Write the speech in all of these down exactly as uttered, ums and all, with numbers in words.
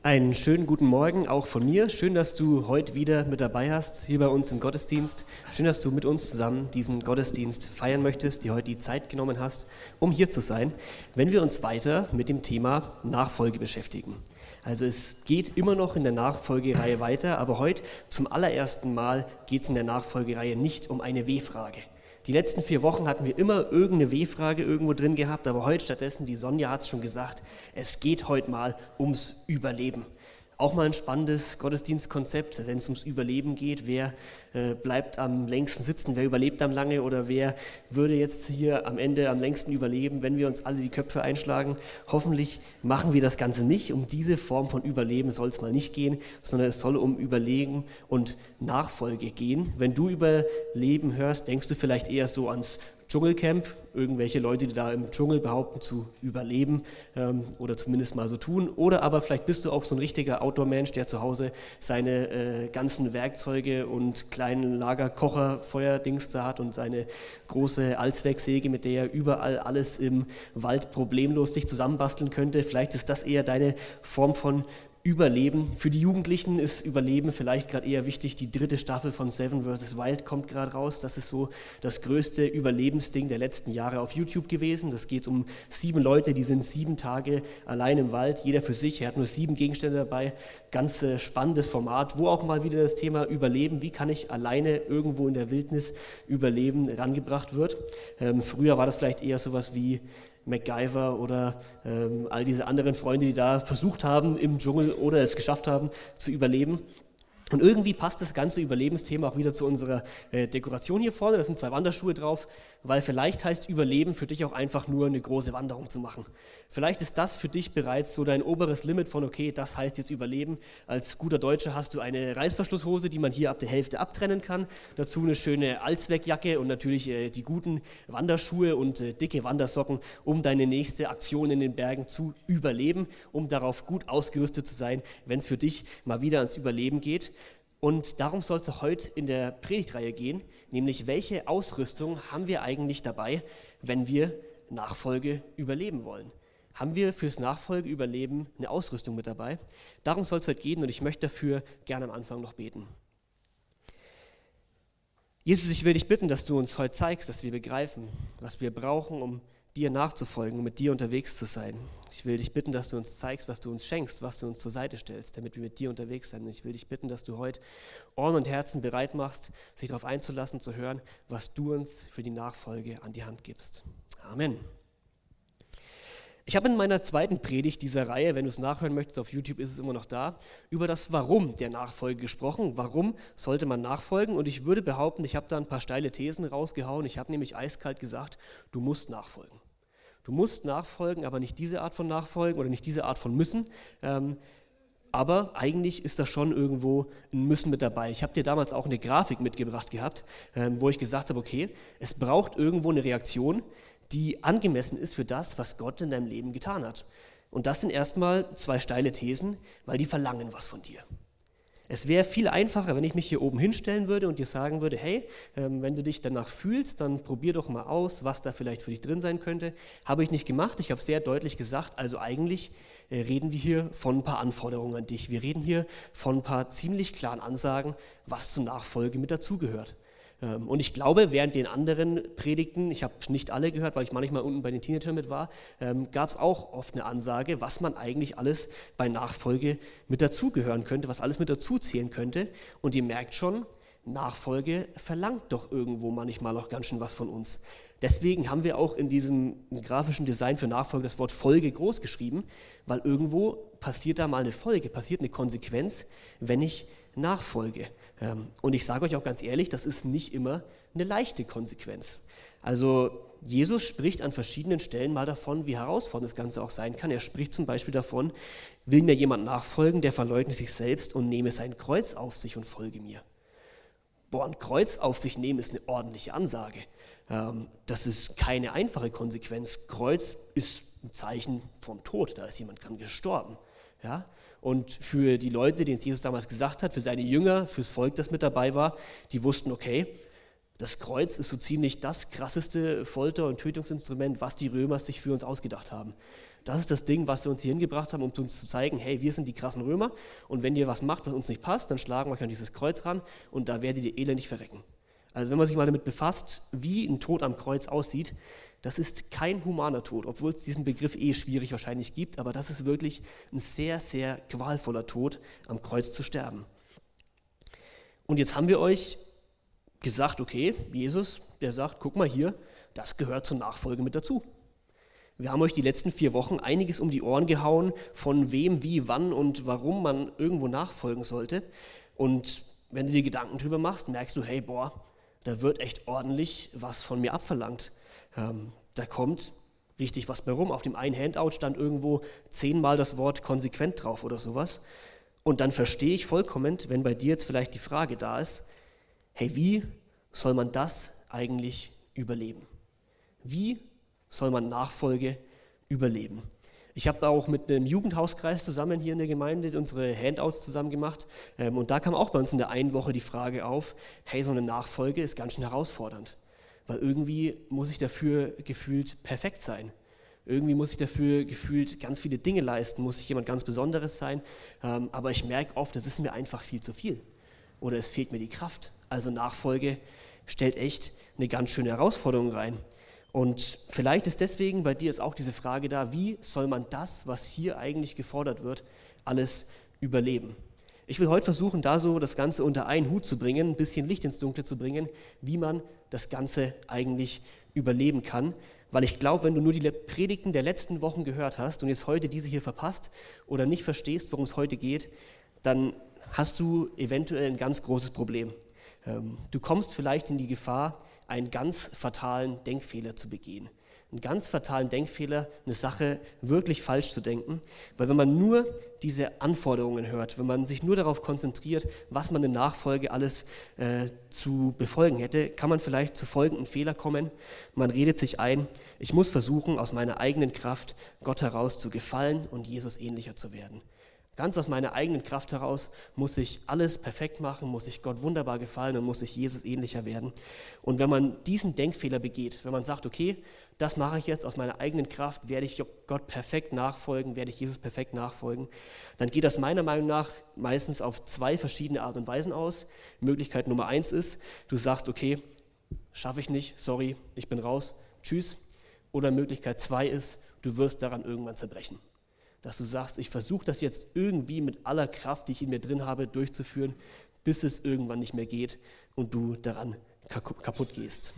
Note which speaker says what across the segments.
Speaker 1: Einen schönen guten Morgen auch von mir. Schön, dass du heute wieder mit dabei hast, hier bei uns im Gottesdienst. Schön, dass du mit uns zusammen diesen Gottesdienst feiern möchtest, dir heute die Zeit genommen hast, um hier zu sein, wenn wir uns weiter mit dem Thema Nachfolge beschäftigen. Also es geht immer noch in der Nachfolgereihe weiter, aber heute zum allerersten Mal geht es in der Nachfolgereihe nicht um eine W-Frage. Die letzten vier Wochen hatten wir immer irgendeine W-Frage irgendwo drin gehabt, aber heute stattdessen, die Sonja hat es schon gesagt, es geht heute mal ums Überleben. Auch mal ein spannendes Gottesdienstkonzept, wenn es ums Überleben geht. Wer äh, bleibt am längsten sitzen, wer überlebt am lange oder wer würde jetzt hier am Ende am längsten überleben, wenn wir uns alle die Köpfe einschlagen. Hoffentlich machen wir das Ganze nicht. Um diese Form von Überleben soll es mal nicht gehen, sondern es soll um Überlegen und Nachfolge gehen. Wenn du Überleben hörst, denkst du vielleicht eher so ans Dschungelcamp, irgendwelche Leute, die da im Dschungel behaupten zu überleben ähm, oder zumindest mal so tun. Oder aber vielleicht bist du auch so ein richtiger Outdoor-Mensch, der zu Hause seine äh, ganzen Werkzeuge und kleinen Lagerkocher, Feuerdings da hat und seine große Allzwecksäge, mit der er überall alles im Wald problemlos sich zusammenbasteln könnte. Vielleicht ist das eher deine Form von Überleben. Für die Jugendlichen ist Überleben vielleicht gerade eher wichtig. Die dritte Staffel von Seven versus. Wild kommt gerade raus. Das ist so das größte Überlebensding der letzten Jahre auf YouTube gewesen. Das geht um sieben Leute, die sind sieben Tage allein im Wald, jeder für sich. Er hat nur sieben Gegenstände dabei. Ganz äh, spannendes Format, wo auch mal wieder das Thema Überleben, wie kann ich alleine irgendwo in der Wildnis überleben, rangebracht wird. Ähm, früher war das vielleicht eher sowas wie MacGyver oder ähm, all diese anderen Freunde, die da versucht haben, im Dschungel oder es geschafft haben, zu überleben. Und irgendwie passt das ganze Überlebensthema auch wieder zu unserer äh, Dekoration hier vorne. Da sind zwei Wanderschuhe drauf, weil vielleicht heißt Überleben für dich auch einfach nur eine große Wanderung zu machen. Vielleicht ist das für dich bereits so dein oberes Limit von, okay, das heißt jetzt Überleben. Als guter Deutscher hast du eine Reißverschlusshose, die man hier ab der Hälfte abtrennen kann. Dazu eine schöne Allzweckjacke und natürlich äh, die guten Wanderschuhe und äh, dicke Wandersocken, um deine nächste Aktion in den Bergen zu überleben, um darauf gut ausgerüstet zu sein, wenn es für dich mal wieder ans Überleben geht. Und darum soll es auch heute in der Predigtreihe gehen, nämlich welche Ausrüstung haben wir eigentlich dabei, wenn wir Nachfolge überleben wollen? Haben wir fürs Nachfolgeüberleben eine Ausrüstung mit dabei? Darum soll es heute gehen und ich möchte dafür gerne am Anfang noch beten. Jesus, ich will dich bitten, dass du uns heute zeigst, dass wir begreifen, was wir brauchen, um dir nachzufolgen, um mit dir unterwegs zu sein. Ich will dich bitten, dass du uns zeigst, was du uns schenkst, was du uns zur Seite stellst, damit wir mit dir unterwegs sind. Und ich will dich bitten, dass du heute Ohren und Herzen bereit machst, sich darauf einzulassen, zu hören, was du uns für die Nachfolge an die Hand gibst. Amen. Ich habe in meiner zweiten Predigt dieser Reihe, wenn du es nachhören möchtest, auf YouTube ist es immer noch da, über das Warum der Nachfolge gesprochen. Warum sollte man nachfolgen? Und ich würde behaupten, ich habe da ein paar steile Thesen rausgehauen. Ich habe nämlich eiskalt gesagt, du musst nachfolgen. Du musst nachfolgen, aber nicht diese Art von Nachfolgen oder nicht diese Art von Müssen. Ähm, aber eigentlich ist da schon irgendwo ein Müssen mit dabei. Ich habe dir damals auch eine Grafik mitgebracht gehabt, ähm, wo ich gesagt habe, okay, es braucht irgendwo eine Reaktion, die angemessen ist für das, was Gott in deinem Leben getan hat. Und das sind erstmal zwei steile Thesen, weil die verlangen was von dir. Es wäre viel einfacher, wenn ich mich hier oben hinstellen würde und dir sagen würde, hey, ähm, wenn du dich danach fühlst, dann probier doch mal aus, was da vielleicht für dich drin sein könnte. Habe ich nicht gemacht, ich habe sehr deutlich gesagt, also eigentlich äh, reden wir hier von ein paar Anforderungen an dich. Wir reden hier von ein paar ziemlich klaren Ansagen, was zur Nachfolge mit dazugehört. Und ich glaube, während den anderen Predigten, ich habe nicht alle gehört, weil ich manchmal unten bei den Teenagern mit war, ähm, gab es auch oft eine Ansage, was man eigentlich alles bei Nachfolge mit dazugehören könnte, was alles mit dazuzählen könnte. Und ihr merkt schon, Nachfolge verlangt doch irgendwo manchmal auch ganz schön was von uns. Deswegen haben wir auch in diesem grafischen Design für Nachfolge das Wort Folge groß geschrieben, weil irgendwo passiert da mal eine Folge, passiert eine Konsequenz, wenn ich nachfolge. Und ich sage euch auch ganz ehrlich, das ist nicht immer eine leichte Konsequenz. Also Jesus spricht an verschiedenen Stellen mal davon, wie herausfordernd das Ganze auch sein kann. Er spricht zum Beispiel davon, will mir jemand nachfolgen, der verleugne sich selbst und nehme sein Kreuz auf sich und folge mir. Boah, ein Kreuz auf sich nehmen ist eine ordentliche Ansage. Das ist keine einfache Konsequenz. Kreuz ist ein Zeichen vom Tod, da ist jemand dran gestorben. Ja? Und für die Leute, denen es Jesus damals gesagt hat, für seine Jünger, fürs Volk, das mit dabei war, die wussten, okay, das Kreuz ist so ziemlich das krasseste Folter- und Tötungsinstrument, was die Römer sich für uns ausgedacht haben. Das ist das Ding, was wir uns hier hingebracht haben, um uns zu zeigen, hey, wir sind die krassen Römer und wenn ihr was macht, was uns nicht passt, dann schlagen wir euch an dieses Kreuz ran und da werdet ihr elendig verrecken. Also wenn man sich mal damit befasst, wie ein Tod am Kreuz aussieht, das ist kein humaner Tod, obwohl es diesen Begriff eh schwierig wahrscheinlich gibt, aber das ist wirklich ein sehr, sehr qualvoller Tod, am Kreuz zu sterben. Und jetzt haben wir euch gesagt, okay, Jesus, der sagt, guck mal hier, das gehört zur Nachfolge mit dazu. Wir haben euch die letzten vier Wochen einiges um die Ohren gehauen, von wem, wie, wann und warum man irgendwo nachfolgen sollte. Und wenn du dir Gedanken drüber machst, merkst du, hey, boah, da wird echt ordentlich was von mir abverlangt. Ähm, da kommt richtig was bei rum. Auf dem einen Handout stand irgendwo zehnmal das Wort konsequent drauf oder sowas. Und dann verstehe ich vollkommen, wenn bei dir jetzt vielleicht die Frage da ist, hey, wie soll man das eigentlich überleben? Wie soll man Nachfolge überleben? Ich habe auch mit einem Jugendhauskreis zusammen hier in der Gemeinde unsere Handouts zusammen gemacht ähm, und da kam auch bei uns in der einen Woche die Frage auf, hey, so eine Nachfolge ist ganz schön herausfordernd. Weil irgendwie muss ich dafür gefühlt perfekt sein. Irgendwie muss ich dafür gefühlt ganz viele Dinge leisten, muss ich jemand ganz Besonderes sein. Ähm, aber ich merke oft, das ist mir einfach viel zu viel. Oder es fehlt mir die Kraft. Also Nachfolge stellt echt eine ganz schöne Herausforderung rein. Und vielleicht ist deswegen bei dir jetzt auch diese Frage da, wie soll man das, was hier eigentlich gefordert wird, alles überleben? Ich will heute versuchen, da so das Ganze unter einen Hut zu bringen, ein bisschen Licht ins Dunkle zu bringen, wie man das Ganze eigentlich überleben kann. Weil ich glaube, wenn du nur die Predigten der letzten Wochen gehört hast und jetzt heute diese hier verpasst oder nicht verstehst, worum es heute geht, dann hast du eventuell ein ganz großes Problem. Du kommst vielleicht in die Gefahr, einen ganz fatalen Denkfehler zu begehen. Einen ganz fatalen Denkfehler, eine Sache wirklich falsch zu denken, weil wenn man nur diese Anforderungen hört, wenn man sich nur darauf konzentriert, was man in Nachfolge alles äh, zu befolgen hätte, kann man vielleicht zu folgenden Fehler kommen. Man redet sich ein, ich muss versuchen, aus meiner eigenen Kraft Gott heraus zu gefallen und Jesus ähnlicher zu werden. Ganz aus meiner eigenen Kraft heraus muss ich alles perfekt machen, muss ich Gott wunderbar gefallen und muss ich Jesus ähnlicher werden. Und wenn man diesen Denkfehler begeht, wenn man sagt, okay, das mache ich jetzt aus meiner eigenen Kraft, werde ich Gott perfekt nachfolgen, werde ich Jesus perfekt nachfolgen, dann geht das meiner Meinung nach meistens auf zwei verschiedene Art und Weisen aus. Möglichkeit Nummer eins ist, du sagst, okay, schaffe ich nicht, sorry, ich bin raus, tschüss. Oder Möglichkeit zwei ist, du wirst daran irgendwann zerbrechen. Dass du sagst, ich versuche das jetzt irgendwie mit aller Kraft, die ich in mir drin habe, durchzuführen, bis es irgendwann nicht mehr geht und du daran kaputt gehst.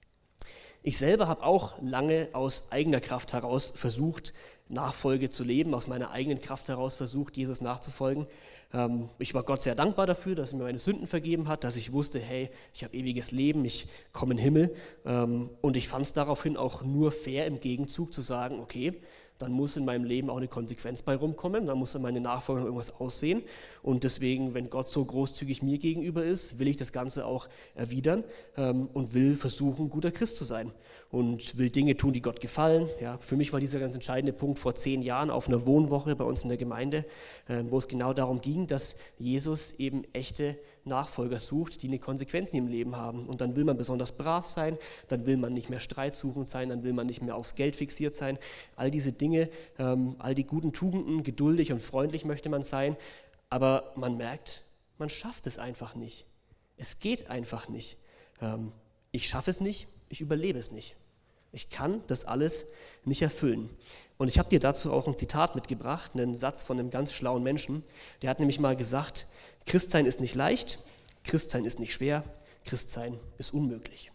Speaker 1: Ich selber habe auch lange aus eigener Kraft heraus versucht, Nachfolge zu leben, aus meiner eigenen Kraft heraus versucht, Jesus nachzufolgen. Ähm, ich war Gott sehr dankbar dafür, dass er mir meine Sünden vergeben hat, dass ich wusste, hey, ich habe ewiges Leben, ich komme in den Himmel. Ähm, und ich fand es daraufhin auch nur fair, im Gegenzug zu sagen, okay, dann muss in meinem Leben auch eine Konsequenz bei rumkommen, dann muss in meine Nachfolge irgendwas aussehen. Und deswegen, wenn Gott so großzügig mir gegenüber ist, will ich das Ganze auch erwidern ähm, und will versuchen, guter Christ zu sein. Und will Dinge tun, die Gott gefallen. Ja, für mich war dieser ganz entscheidende Punkt vor zehn Jahren auf einer Wohnwoche bei uns in der Gemeinde, äh, wo es genau darum ging, dass Jesus eben echte Nachfolger sucht, die eine Konsequenz in ihrem Leben haben. Und dann will man besonders brav sein, dann will man nicht mehr streitsuchend sein, dann will man nicht mehr aufs Geld fixiert sein. All diese Dinge, ähm, all die guten Tugenden, geduldig und freundlich möchte man sein. Aber man merkt, man schafft es einfach nicht. Es geht einfach nicht. Ähm, ich schaffe es nicht, ich überlebe es nicht. Ich kann das alles nicht erfüllen. Und ich habe dir dazu auch ein Zitat mitgebracht, einen Satz von einem ganz schlauen Menschen. Der hat nämlich mal gesagt, Christsein ist nicht leicht, Christsein ist nicht schwer, Christsein ist unmöglich.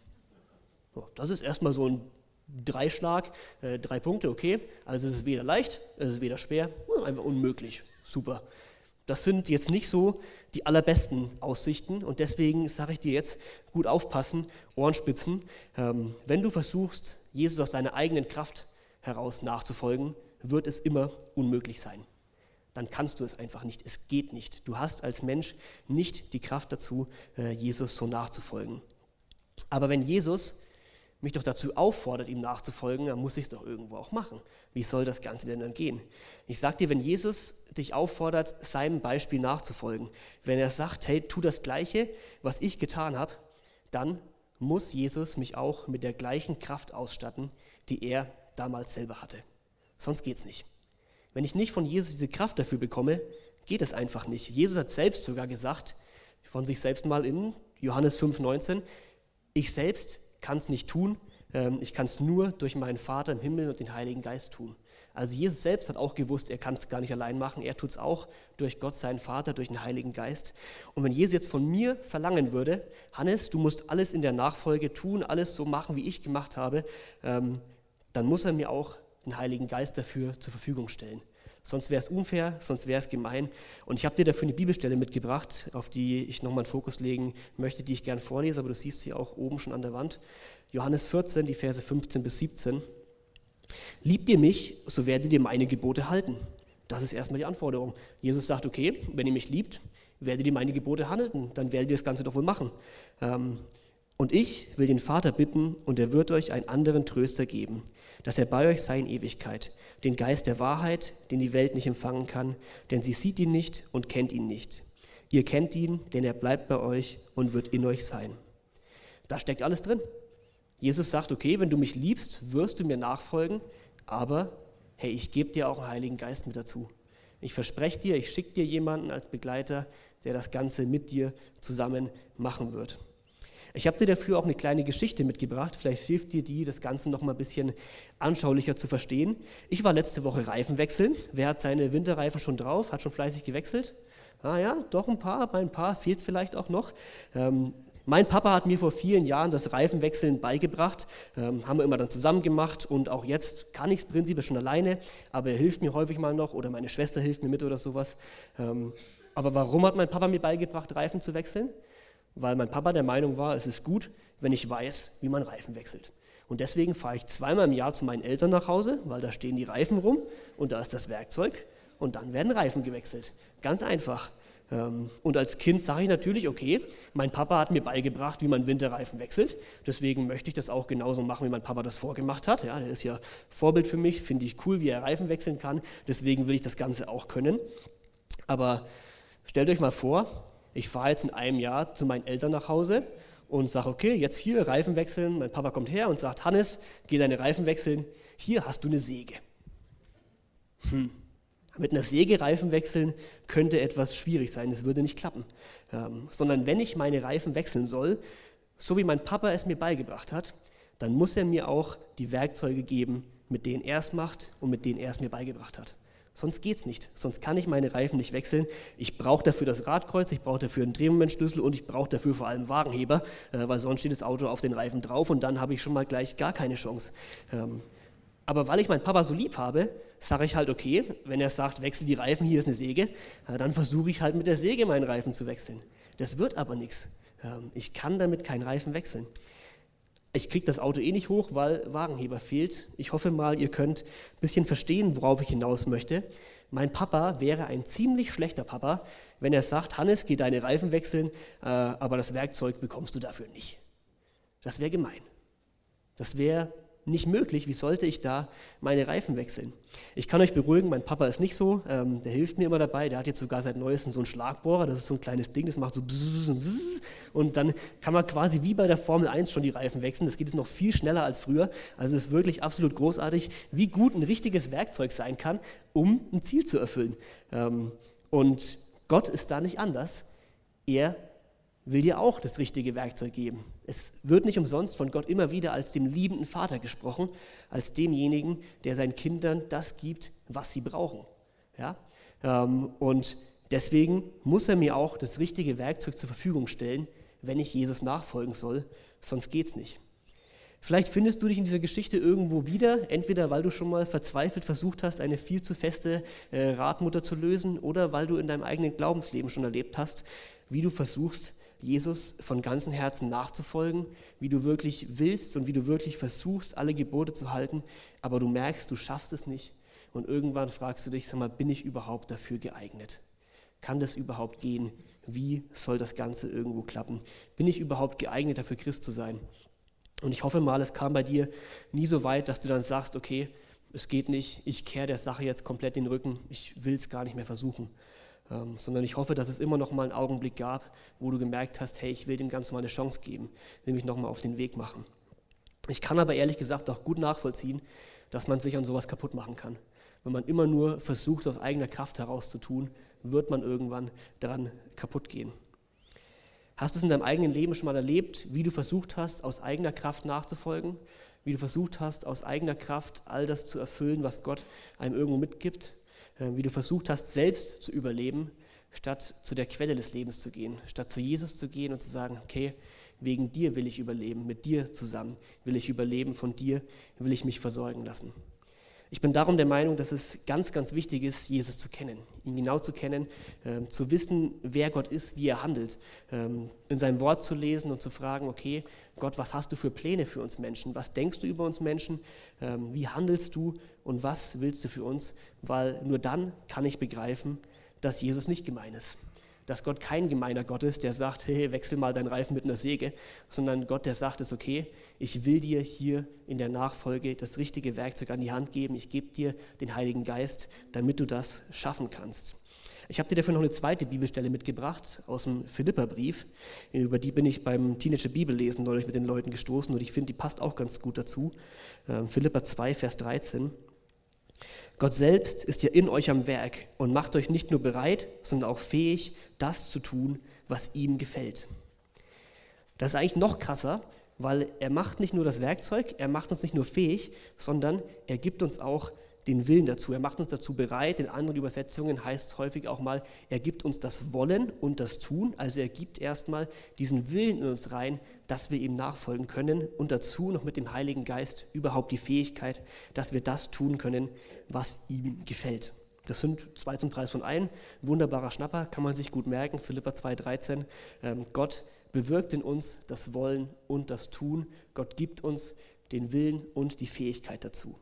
Speaker 1: So, das ist erstmal so ein Dreischlag, äh, drei Punkte, okay. Also es ist weder leicht, es ist weder schwer, einfach unmöglich. Super. Das sind jetzt nicht so die allerbesten Aussichten und deswegen sage ich dir jetzt, gut aufpassen, Ohrenspitzen. Ähm, wenn du versuchst, Jesus aus deiner eigenen Kraft heraus nachzufolgen, wird es immer unmöglich sein. Dann kannst du es einfach nicht, es geht nicht. Du hast als Mensch nicht die Kraft dazu, äh, Jesus so nachzufolgen. Aber wenn Jesus mich doch dazu auffordert, ihm nachzufolgen, dann muss ich es doch irgendwo auch machen. Wie soll das Ganze denn dann gehen? Ich sage dir, wenn Jesus dich auffordert, seinem Beispiel nachzufolgen, wenn er sagt, hey, tu das Gleiche, was ich getan habe, dann muss Jesus mich auch mit der gleichen Kraft ausstatten, die er damals selber hatte. sonst geht's nicht. Wenn ich nicht von Jesus diese Kraft dafür bekomme, geht es einfach nicht. Jesus hat selbst sogar gesagt, von sich selbst mal in Johannes fünf neunzehn, ich selbst kann es nicht tun, ähm, ich kann es nur durch meinen Vater im Himmel und den Heiligen Geist tun. Also Jesus selbst hat auch gewusst, er kann es gar nicht allein machen, er tut es auch durch Gott, seinen Vater, durch den Heiligen Geist. Und wenn Jesus jetzt von mir verlangen würde, Hannes, du musst alles in der Nachfolge tun, alles so machen, wie ich gemacht habe, ähm, dann muss er mir auch den Heiligen Geist dafür zur Verfügung stellen. Sonst wäre es unfair, sonst wäre es gemein. Und ich habe dir dafür eine Bibelstelle mitgebracht, auf die ich nochmal einen Fokus legen möchte, die ich gern vorlese, aber du siehst sie auch oben schon an der Wand. Johannes vierzehn, die Verse fünfzehn bis siebzehn. Liebt ihr mich, so werdet ihr meine Gebote halten. Das ist erstmal die Anforderung. Jesus sagt, okay, wenn ihr mich liebt, werdet ihr meine Gebote halten, dann werdet ihr das Ganze doch wohl machen. Ähm, Und ich will den Vater bitten, und er wird euch einen anderen Tröster geben, dass er bei euch sei in Ewigkeit, den Geist der Wahrheit, den die Welt nicht empfangen kann, denn sie sieht ihn nicht und kennt ihn nicht. Ihr kennt ihn, denn er bleibt bei euch und wird in euch sein. Da steckt alles drin. Jesus sagt, okay, wenn du mich liebst, wirst du mir nachfolgen, aber hey, ich gebe dir auch einen Heiligen Geist mit dazu. Ich verspreche dir, ich schicke dir jemanden als Begleiter, der das Ganze mit dir zusammen machen wird. Ich habe dir dafür auch eine kleine Geschichte mitgebracht, vielleicht hilft dir die, das Ganze noch mal ein bisschen anschaulicher zu verstehen. Ich war letzte Woche Reifen wechseln. Wer hat seine Winterreifen schon drauf, hat schon fleißig gewechselt? Ah ja, doch ein paar, bei ein paar fehlt es vielleicht auch noch. Ähm, mein Papa hat mir vor vielen Jahren das Reifenwechseln beigebracht, ähm, haben wir immer dann zusammen gemacht und auch jetzt kann ich es prinzipiell schon alleine, aber er hilft mir häufig mal noch oder meine Schwester hilft mir mit oder sowas. Ähm, aber warum hat mein Papa mir beigebracht, Reifen zu wechseln? Weil mein Papa der Meinung war, es ist gut, wenn ich weiß, wie man Reifen wechselt. Und deswegen fahre ich zweimal im Jahr zu meinen Eltern nach Hause, weil da stehen die Reifen rum und da ist das Werkzeug und dann werden Reifen gewechselt. Ganz einfach. Und als Kind sage ich natürlich, okay, mein Papa hat mir beigebracht, wie man Winterreifen wechselt, deswegen möchte ich das auch genauso machen, wie mein Papa das vorgemacht hat. Ja, der ist ja Vorbild für mich, finde ich cool, wie er Reifen wechseln kann, deswegen will ich das Ganze auch können. Aber stellt euch mal vor, ich fahre jetzt in einem Jahr zu meinen Eltern nach Hause und sage, okay, jetzt hier Reifen wechseln. Mein Papa kommt her und sagt, Hannes, geh deine Reifen wechseln. Hier hast du eine Säge. Hm. Mit einer Säge Reifen wechseln könnte etwas schwierig sein, es würde nicht klappen. Ähm, sondern wenn ich meine Reifen wechseln soll, so wie mein Papa es mir beigebracht hat, dann muss er mir auch die Werkzeuge geben, mit denen er es macht und mit denen er es mir beigebracht hat. Sonst geht es nicht, sonst kann ich meine Reifen nicht wechseln. Ich brauche dafür das Radkreuz, ich brauche dafür einen Drehmomentschlüssel und ich brauche dafür vor allem einen Wagenheber, äh, weil sonst steht das Auto auf den Reifen drauf und dann habe ich schon mal gleich gar keine Chance. Ähm, aber weil ich meinen Papa so lieb habe, sage ich halt, okay, wenn er sagt, wechsel die Reifen, hier ist eine Säge, äh, dann versuche ich halt mit der Säge meinen Reifen zu wechseln. Das wird aber nichts. Ähm, ich kann damit keinen Reifen wechseln. Ich kriege das Auto eh nicht hoch, weil Wagenheber fehlt. Ich hoffe mal, ihr könnt ein bisschen verstehen, worauf ich hinaus möchte. Mein Papa wäre ein ziemlich schlechter Papa, wenn er sagt, Hannes, geh deine Reifen wechseln, äh, aber das Werkzeug bekommst du dafür nicht. Das wäre gemein. Das wäre nicht möglich. Wie sollte ich da meine Reifen wechseln? Ich kann euch beruhigen, mein Papa ist nicht so. Ähm, der hilft mir immer dabei. Der hat jetzt sogar seit Neuestem so einen Schlagbohrer. Das ist so ein kleines Ding, das macht so bzzz und bzzz. Und dann kann man quasi wie bei der Formel eins schon die Reifen wechseln. Das geht jetzt noch viel schneller als früher. Also es ist wirklich absolut großartig, wie gut ein richtiges Werkzeug sein kann, um ein Ziel zu erfüllen. Ähm, und Gott ist da nicht anders. Er will dir auch das richtige Werkzeug geben. Es wird nicht umsonst von Gott immer wieder als dem liebenden Vater gesprochen, als demjenigen, der seinen Kindern das gibt, was sie brauchen. Ja? Und deswegen muss er mir auch das richtige Werkzeug zur Verfügung stellen, wenn ich Jesus nachfolgen soll, sonst geht es nicht. Vielleicht findest du dich in dieser Geschichte irgendwo wieder, entweder weil du schon mal verzweifelt versucht hast, eine viel zu feste äh, Radmutter zu lösen, oder weil du in deinem eigenen Glaubensleben schon erlebt hast, wie du versuchst, Jesus von ganzem Herzen nachzufolgen, wie du wirklich willst und wie du wirklich versuchst, alle Gebote zu halten, aber du merkst, du schaffst es nicht und irgendwann fragst du dich, sag mal, bin ich überhaupt dafür geeignet? Kann das überhaupt gehen? Wie soll das Ganze irgendwo klappen? Bin ich überhaupt geeignet, dafür Christ zu sein? Und ich hoffe mal, es kam bei dir nie so weit, dass du dann sagst, okay, es geht nicht, ich kehre der Sache jetzt komplett den Rücken, ich will es gar nicht mehr versuchen. Ähm, sondern ich hoffe, dass es immer noch mal einen Augenblick gab, wo du gemerkt hast, hey, ich will dem Ganzen mal eine Chance geben, will mich noch mal auf den Weg machen. Ich kann aber ehrlich gesagt auch gut nachvollziehen, dass man sich an sowas kaputt machen kann. Wenn man immer nur versucht, aus eigener Kraft heraus zu tun, wird man irgendwann daran kaputt gehen. Hast du es in deinem eigenen Leben schon mal erlebt, wie du versucht hast, aus eigener Kraft nachzufolgen? Wie du versucht hast, aus eigener Kraft all das zu erfüllen, was Gott einem irgendwo mitgibt? Wie du versucht hast, selbst zu überleben, statt zu der Quelle des Lebens zu gehen, statt zu Jesus zu gehen und zu sagen, okay, wegen dir will ich überleben, mit dir zusammen will ich überleben, von dir will ich mich versorgen lassen. Ich bin darum der Meinung, dass es ganz, ganz wichtig ist, Jesus zu kennen, ihn genau zu kennen, äh, zu wissen, wer Gott ist, wie er handelt, ähm, in seinem Wort zu lesen und zu fragen, okay, Gott, was hast du für Pläne für uns Menschen? Was denkst du über uns Menschen? Ähm, wie handelst du und was willst du für uns? Weil nur dann kann ich begreifen, dass Jesus nicht gemein ist. Dass Gott kein gemeiner Gott ist, der sagt, hey, wechsel mal deinen Reifen mit einer Säge, sondern Gott, der sagt, ist okay, ich will dir hier in der Nachfolge das richtige Werkzeug an die Hand geben, ich gebe dir den Heiligen Geist, damit du das schaffen kannst. Ich habe dir dafür noch eine zweite Bibelstelle mitgebracht aus dem Philipperbrief, über die bin ich beim Teenager Bibellesen neulich mit den Leuten gestoßen und ich finde, die passt auch ganz gut dazu. Philipper zwei, Vers dreizehn. Gott selbst ist ja in euch am Werk und macht euch nicht nur bereit, sondern auch fähig, das zu tun, was ihm gefällt. Das ist eigentlich noch krasser, weil er macht nicht nur das Werkzeug, er macht uns nicht nur fähig, sondern er gibt uns auch den Willen dazu. Er macht uns dazu bereit. In anderen Übersetzungen heißt es häufig auch mal, er gibt uns das Wollen und das Tun. Also er gibt erstmal diesen Willen in uns rein, dass wir ihm nachfolgen können und dazu noch mit dem Heiligen Geist überhaupt die Fähigkeit, dass wir das tun können, was ihm gefällt. Das sind zwei zum Preis von ein. Wunderbarer Schnapper, kann man sich gut merken. Philipper zwei dreizehn. Ähm, Gott bewirkt in uns das Wollen und das Tun. Gott gibt uns den Willen und die Fähigkeit dazu.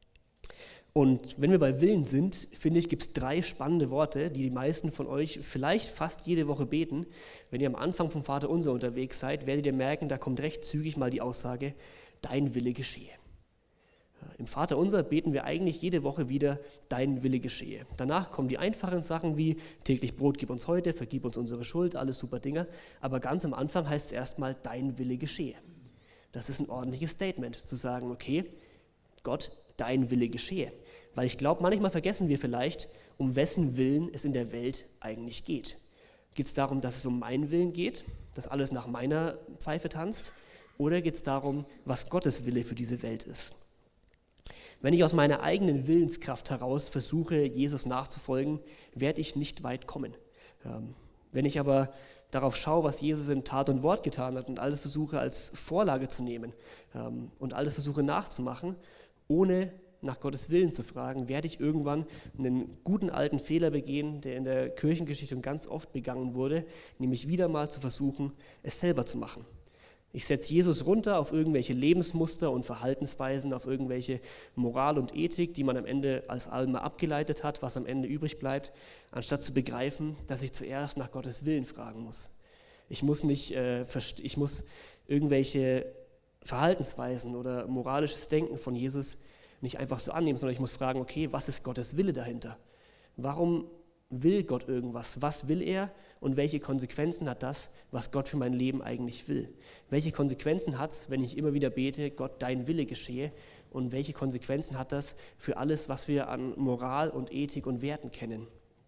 Speaker 1: Und wenn wir bei Willen sind, finde ich, gibt es drei spannende Worte, die die meisten von euch vielleicht fast jede Woche beten. Wenn ihr am Anfang vom Vaterunser unterwegs seid, werdet ihr merken, da kommt recht zügig mal die Aussage, dein Wille geschehe. Im Vaterunser beten wir eigentlich jede Woche wieder, dein Wille geschehe. Danach kommen die einfachen Sachen wie täglich Brot gib uns heute, vergib uns unsere Schuld, alles super Dinge. Aber ganz am Anfang heißt es erstmal, dein Wille geschehe. Das ist ein ordentliches Statement, zu sagen, okay, Gott, dein Wille geschehe. Weil ich glaube, manchmal vergessen wir vielleicht, um wessen Willen es in der Welt eigentlich geht. Geht es darum, dass es um meinen Willen geht, dass alles nach meiner Pfeife tanzt? Oder geht es darum, was Gottes Wille für diese Welt ist? Wenn ich aus meiner eigenen Willenskraft heraus versuche, Jesus nachzufolgen, werde ich nicht weit kommen. Ähm, wenn ich aber darauf schaue, was Jesus in Tat und Wort getan hat und alles versuche als Vorlage zu nehmen ähm, und alles versuche nachzumachen, ohne nach Gottes Willen zu fragen, werde ich irgendwann einen guten alten Fehler begehen, der in der Kirchengeschichte ganz oft begangen wurde, nämlich wieder mal zu versuchen, es selber zu machen. Ich setze Jesus runter auf irgendwelche Lebensmuster und Verhaltensweisen, auf irgendwelche Moral und Ethik, die man am Ende als Alma abgeleitet hat, was am Ende übrig bleibt, anstatt zu begreifen, dass ich zuerst nach Gottes Willen fragen muss. Ich muss nicht, äh, ich muss irgendwelche Verhaltensweisen oder moralisches Denken von Jesus nicht einfach so annehmen, sondern ich muss fragen, okay, was ist Gottes Wille dahinter? Warum will Gott irgendwas? Was will er und welche Konsequenzen hat das, was Gott für mein Leben eigentlich will? Welche Konsequenzen hat es, wenn ich immer wieder bete, Gott, dein Wille geschehe? Und welche Konsequenzen hat das für alles, was wir an Moral und Ethik und Werten kennen?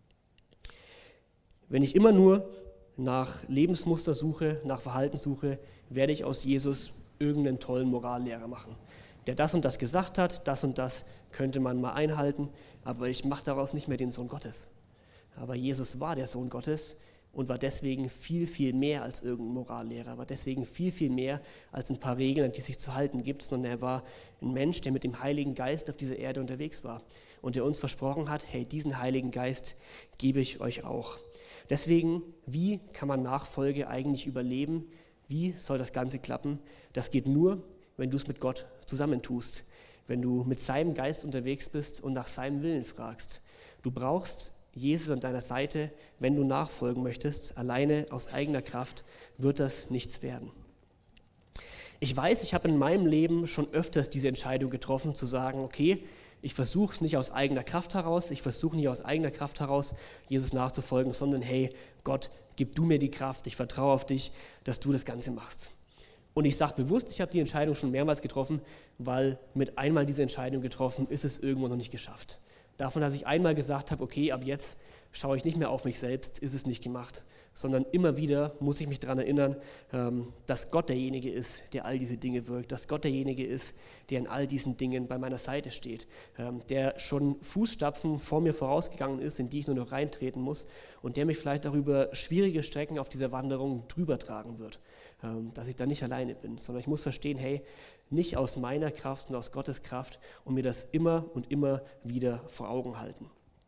Speaker 1: Wenn ich immer nur nach Lebensmuster suche, nach Verhalten suche, werde ich aus Jesus irgendeinen tollen Morallehrer machen, der das und das gesagt hat, das und das könnte man mal einhalten, aber ich mache daraus nicht mehr den Sohn Gottes. Aber Jesus war der Sohn Gottes und war deswegen viel, viel mehr als irgendein Morallehrer, war deswegen viel, viel mehr als ein paar Regeln, an die es sich zu halten gibt, sondern er war ein Mensch, der mit dem Heiligen Geist auf dieser Erde unterwegs war und der uns versprochen hat, hey, diesen Heiligen Geist gebe ich euch auch. Deswegen, wie kann man Nachfolge eigentlich überleben? Wie soll das Ganze klappen? Das geht nur, wenn du es mit Gott zusammentust, wenn du mit seinem Geist unterwegs bist und nach seinem Willen fragst. Du brauchst Jesus an deiner Seite, wenn du nachfolgen möchtest. Alleine aus eigener Kraft wird das nichts werden. Ich weiß, ich habe in meinem Leben schon öfters diese Entscheidung getroffen, zu sagen, okay, ich versuche es nicht aus eigener Kraft heraus, ich versuche nicht aus eigener Kraft heraus, Jesus nachzufolgen, sondern hey, Gott, gib du mir die Kraft, ich vertraue auf dich, dass du das Ganze machst. Und ich sage bewusst, ich habe die Entscheidung schon mehrmals getroffen, weil mit einmal diese Entscheidung getroffen, ist es irgendwo noch nicht geschafft. Davon, dass ich einmal gesagt habe, okay, ab jetzt schaue ich nicht mehr auf mich selbst, ist es nicht gemacht, sondern immer wieder muss ich mich daran erinnern, dass Gott derjenige ist, der all diese Dinge wirkt, dass Gott derjenige ist, der in all diesen Dingen bei meiner Seite steht, der schon Fußstapfen vor mir vorausgegangen ist, in die ich nur noch reintreten muss und der mich vielleicht darüber schwierige Strecken auf dieser Wanderung drüber tragen wird, dass ich da nicht alleine bin, sondern ich muss verstehen, hey, nicht aus meiner Kraft, sondern aus Gottes Kraft und mir das immer und immer wieder vor Augen halten.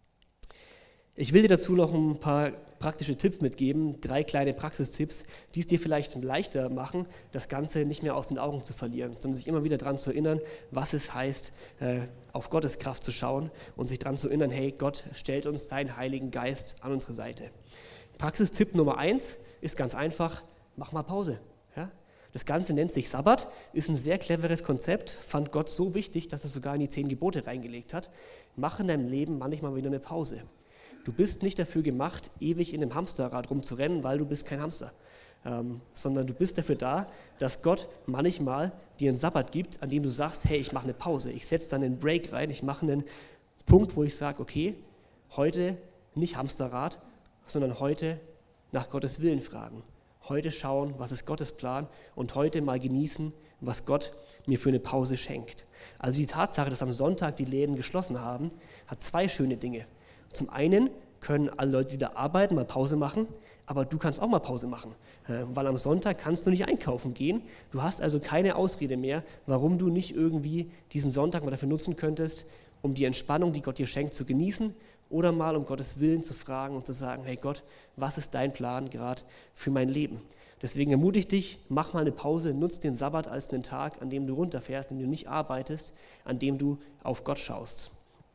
Speaker 1: Ich will dir dazu noch ein paar praktische Tipps mitgeben, drei kleine Praxistipps, die es dir vielleicht leichter machen, das Ganze nicht mehr aus den Augen zu verlieren, sondern sich immer wieder daran zu erinnern, was es heißt, auf Gottes Kraft zu schauen und sich daran zu erinnern, hey, Gott stellt uns seinen Heiligen Geist an unsere Seite. Praxistipp Nummer eins ist ganz einfach, mach mal Pause. Ja? Das Ganze nennt sich Sabbat, ist ein sehr cleveres Konzept, fand Gott so wichtig, dass er sogar in die zehn Gebote reingelegt hat. Mach in deinem Leben manchmal wieder eine Pause. Du bist nicht dafür gemacht, ewig in einem Hamsterrad rumzurennen, weil du bist kein Hamster, ähm, sondern du bist dafür da, dass Gott manchmal dir einen Sabbat gibt, an dem du sagst, hey, ich mache eine Pause, ich setze dann einen Break rein, ich mache einen Punkt, wo ich sage, okay, heute nicht Hamsterrad, sondern heute nach Gottes Willen fragen, heute schauen, was ist Gottes Plan und heute mal genießen, was Gott mir für eine Pause schenkt. Also die Tatsache, dass am Sonntag die Läden geschlossen haben, hat zwei schöne Dinge. Zum einen können alle Leute, die da arbeiten, mal Pause machen, aber du kannst auch mal Pause machen, weil am Sonntag kannst du nicht einkaufen gehen. Du hast also keine Ausrede mehr, warum du nicht irgendwie diesen Sonntag mal dafür nutzen könntest, um die Entspannung, die Gott dir schenkt, zu genießen oder mal um Gottes Willen zu fragen und zu sagen, hey Gott, was ist dein Plan gerade für mein Leben? Deswegen ermutige ich dich, mach mal eine Pause, nutz den Sabbat als einen Tag, an dem du runterfährst, an dem du nicht arbeitest, an dem du auf Gott schaust.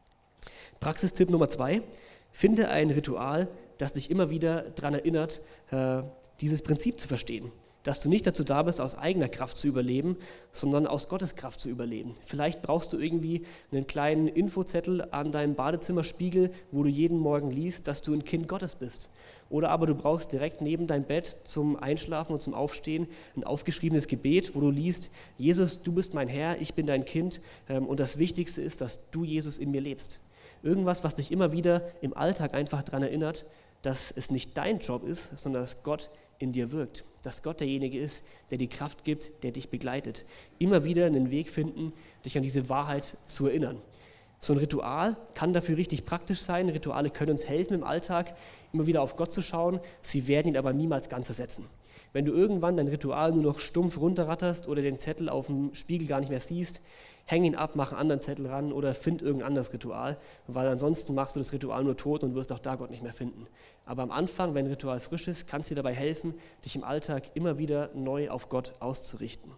Speaker 1: Praxistipp Nummer zwei, finde ein Ritual, das dich immer wieder daran erinnert, äh, dieses Prinzip zu verstehen. Dass du nicht dazu da bist, aus eigener Kraft zu überleben, sondern aus Gottes Kraft zu überleben. Vielleicht brauchst du irgendwie einen kleinen Infozettel an deinem Badezimmerspiegel, wo du jeden Morgen liest, dass du ein Kind Gottes bist. Oder aber du brauchst direkt neben dein Bett zum Einschlafen und zum Aufstehen ein aufgeschriebenes Gebet, wo du liest, Jesus, du bist mein Herr, ich bin dein Kind ähm, und das Wichtigste ist, dass du, Jesus, in mir lebst. Irgendwas, was dich immer wieder im Alltag einfach daran erinnert, dass es nicht dein Job ist, sondern dass Gott in dir wirkt. Dass Gott derjenige ist, der die Kraft gibt, der dich begleitet. Immer wieder einen Weg finden, dich an diese Wahrheit zu erinnern. So ein Ritual kann dafür richtig praktisch sein. Rituale können uns helfen im Alltag, immer wieder auf Gott zu schauen. Sie werden ihn aber niemals ganz ersetzen. Wenn du irgendwann dein Ritual nur noch stumpf runterratterst oder den Zettel auf dem Spiegel gar nicht mehr siehst, häng ihn ab, mach einen anderen Zettel ran oder find irgendein anderes Ritual, weil ansonsten machst du das Ritual nur tot und wirst auch da Gott nicht mehr finden. Aber am Anfang, wenn ein Ritual frisch ist, kann es dir dabei helfen, dich im Alltag immer wieder neu auf Gott auszurichten.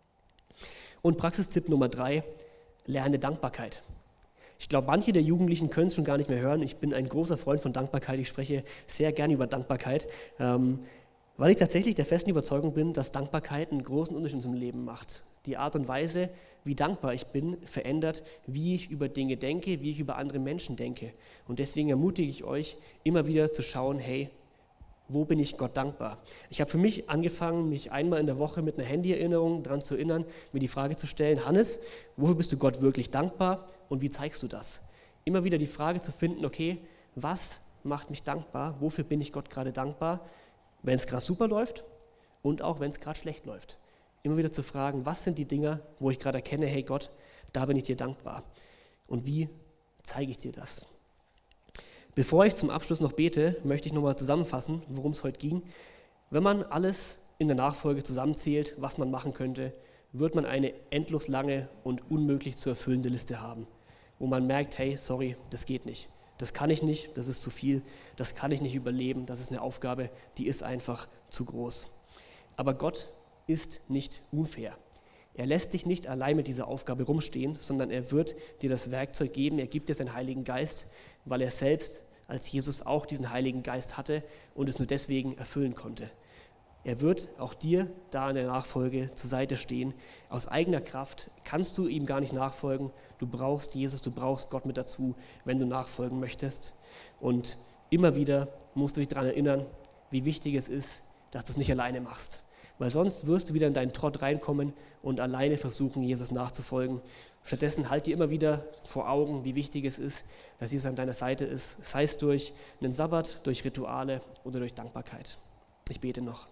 Speaker 1: Und Praxistipp Nummer drei, lerne Dankbarkeit. Ich glaube, manche der Jugendlichen können es schon gar nicht mehr hören. Ich bin ein großer Freund von Dankbarkeit, ich spreche sehr gerne über Dankbarkeit, ähm, weil ich tatsächlich der festen Überzeugung bin, dass Dankbarkeit einen großen Unterschied in unserem Leben macht. Die Art und Weise, wie dankbar ich bin, verändert, wie ich über Dinge denke, wie ich über andere Menschen denke. Und deswegen ermutige ich euch, immer wieder zu schauen, hey, wo bin ich Gott dankbar? Ich habe für mich angefangen, mich einmal in der Woche mit einer Handyerinnerung daran zu erinnern, mir die Frage zu stellen, Hannes, wofür bist du Gott wirklich dankbar und wie zeigst du das? Immer wieder die Frage zu finden, okay, was macht mich dankbar, wofür bin ich Gott gerade dankbar, wenn es gerade super läuft und auch wenn es gerade schlecht läuft. Immer wieder zu fragen, was sind die Dinge, wo ich gerade erkenne, hey Gott, da bin ich dir dankbar. Und wie zeige ich dir das? Bevor ich zum Abschluss noch bete, möchte ich nochmal zusammenfassen, worum es heute ging. Wenn man alles in der Nachfolge zusammenzählt, was man machen könnte, wird man eine endlos lange und unmöglich zu erfüllende Liste haben, wo man merkt, hey, sorry, das geht nicht. Das kann ich nicht, das ist zu viel, das kann ich nicht überleben, das ist eine Aufgabe, die ist einfach zu groß. Aber Gott ist nicht unfair. Er lässt dich nicht allein mit dieser Aufgabe rumstehen, sondern er wird dir das Werkzeug geben, er gibt dir seinen Heiligen Geist, weil er selbst als Jesus auch diesen Heiligen Geist hatte und es nur deswegen erfüllen konnte. Er wird auch dir da in der Nachfolge zur Seite stehen. Aus eigener Kraft kannst du ihm gar nicht nachfolgen. Du brauchst Jesus, du brauchst Gott mit dazu, wenn du nachfolgen möchtest. Und immer wieder musst du dich daran erinnern, wie wichtig es ist, dass du es nicht alleine machst. Weil sonst wirst du wieder in deinen Trott reinkommen und alleine versuchen, Jesus nachzufolgen. Stattdessen halt dir immer wieder vor Augen, wie wichtig es ist, dass Jesus an deiner Seite ist, sei es durch einen Sabbat, durch Rituale oder durch Dankbarkeit. Ich bete noch.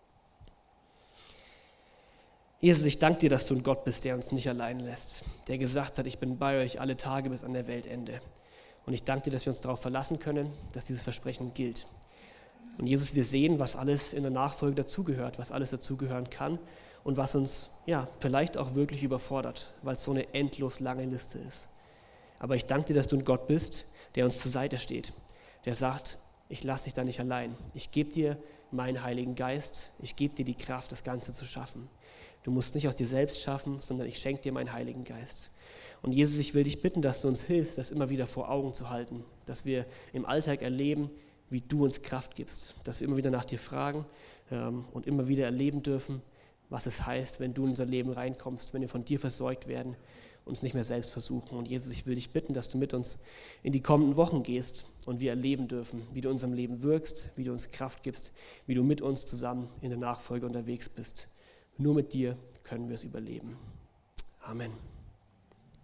Speaker 1: Jesus, ich danke dir, dass du ein Gott bist, der uns nicht allein lässt, der gesagt hat, ich bin bei euch alle Tage bis an der Weltende. Und ich danke dir, dass wir uns darauf verlassen können, dass dieses Versprechen gilt. Und Jesus, wir sehen, was alles in der Nachfolge dazugehört, was alles dazugehören kann und was uns ja vielleicht auch wirklich überfordert, weil es so eine endlos lange Liste ist. Aber ich danke dir, dass du ein Gott bist, der uns zur Seite steht, der sagt, ich lasse dich da nicht allein. Ich gebe dir meinen Heiligen Geist, ich gebe dir die Kraft, das Ganze zu schaffen. Du musst nicht aus dir selbst schaffen, sondern ich schenke dir meinen Heiligen Geist. Und Jesus, ich will dich bitten, dass du uns hilfst, das immer wieder vor Augen zu halten, dass wir im Alltag erleben, wie du uns Kraft gibst, dass wir immer wieder nach dir fragen ähm, und immer wieder erleben dürfen, was es heißt, wenn du in unser Leben reinkommst, wenn wir von dir versorgt werden, uns nicht mehr selbst versuchen. Und Jesus, ich will dich bitten, dass du mit uns in die kommenden Wochen gehst und wir erleben dürfen, wie du in unserem Leben wirkst, wie du uns Kraft gibst, wie du mit uns zusammen in der Nachfolge unterwegs bist. Nur mit dir können wir es überleben. Amen.